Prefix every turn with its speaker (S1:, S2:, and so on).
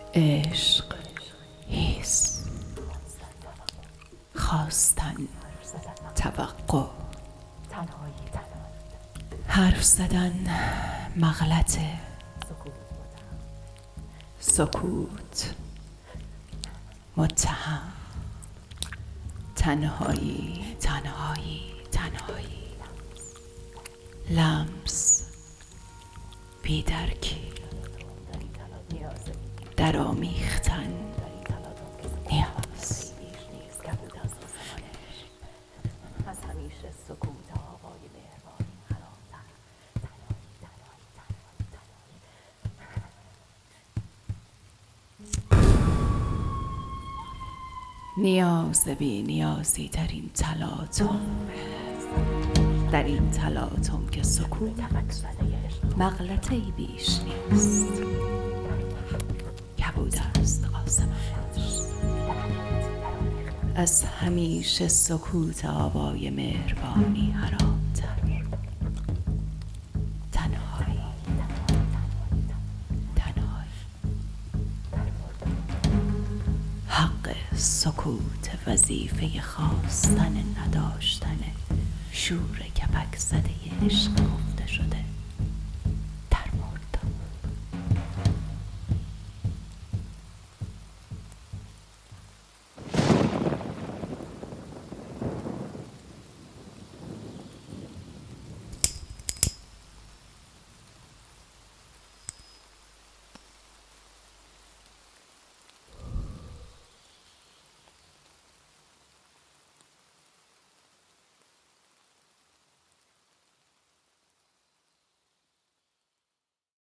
S1: عشق حس، خواستن توقع، حرف زدن مغلطه، سکوت متهم، تنهایی تنهایی تنهایی، لمس بی‌درکی، در آمیختن نیاز. نیاز بی نیازی در این تلاطم، در این تلاطم که سکوت مغلطه‌ای بیش نیست. کبود است آسمانش، از همیشه سکوت آوای مهربانی حرام‌تر. تنهایی تنهایی، حق سکوت وظیفه خواستن نداشتن شور کپک زده عشق.